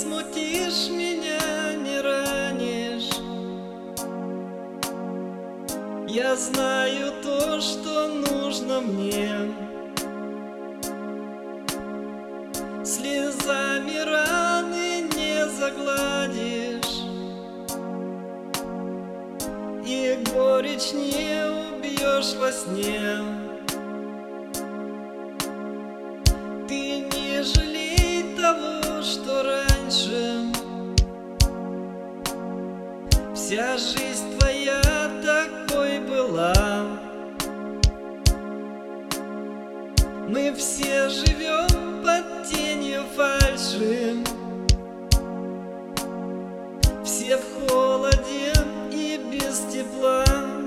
смутишь меня, не ранишь. Я знаю то, что нужно мне. Слезами раны не загладишь, и горечь не убьешь во сне. Ты не жалей того, что раньше. Вся жизнь твоя такой была. Мы все живем под тенью фальши, все в холоде и без тепла.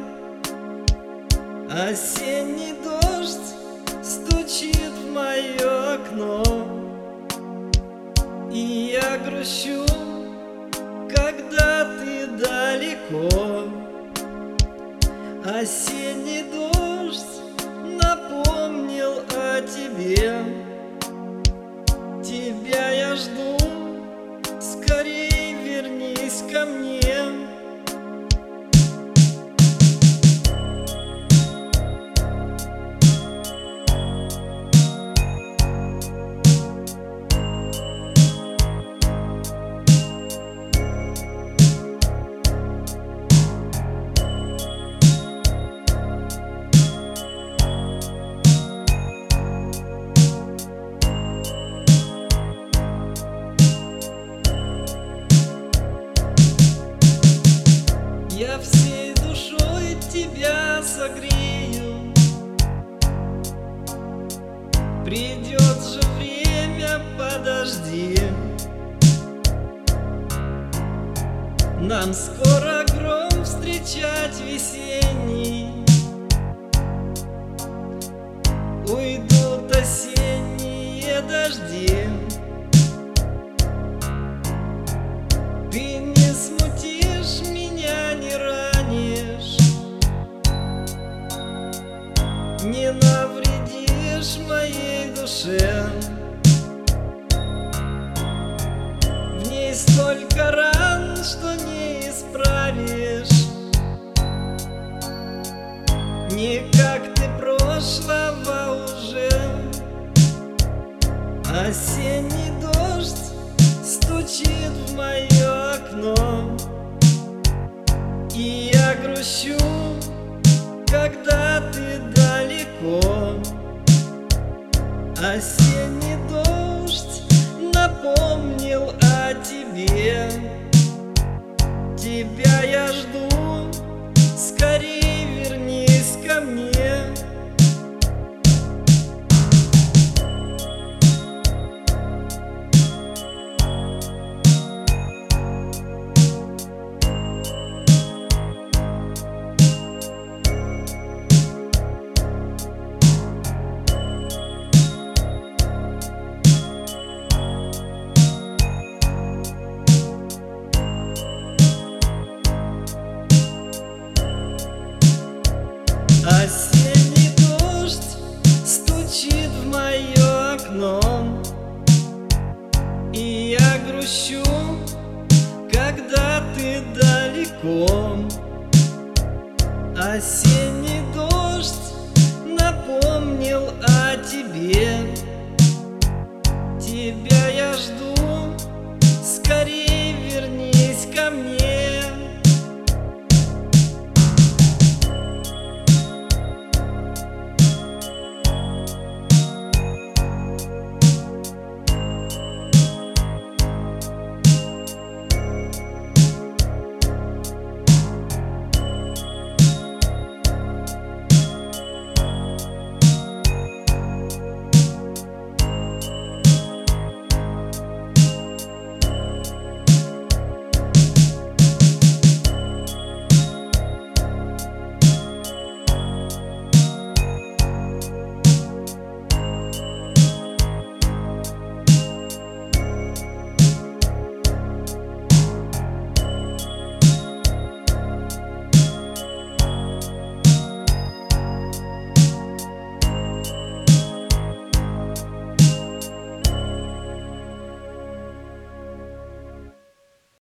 Осенний дождь стучит в мое окно, и я грущу, когда ты далеко. Осенний дождь напомнил о тебе. Тебя я жду, скорей вернись ко мне. Я всей душой тебя согрею. Придет же время, подожди. Нам скоро гром встречать весенний. Уйдут осенние дожди. Ты не смутишь меня, не ранишь, не навредишь моей душе. В ней столько ран, что не исправишь, не как ты прошлого уже. Осенний дождь стучит в мое окно, и я грущу, когда ты далеко. Осенний дождь напомнил о тебе. Тебя я жду, скорей вернись ко мне. Осенний дождь стучит в мое окно, и я грущу, когда ты далеко. Осенний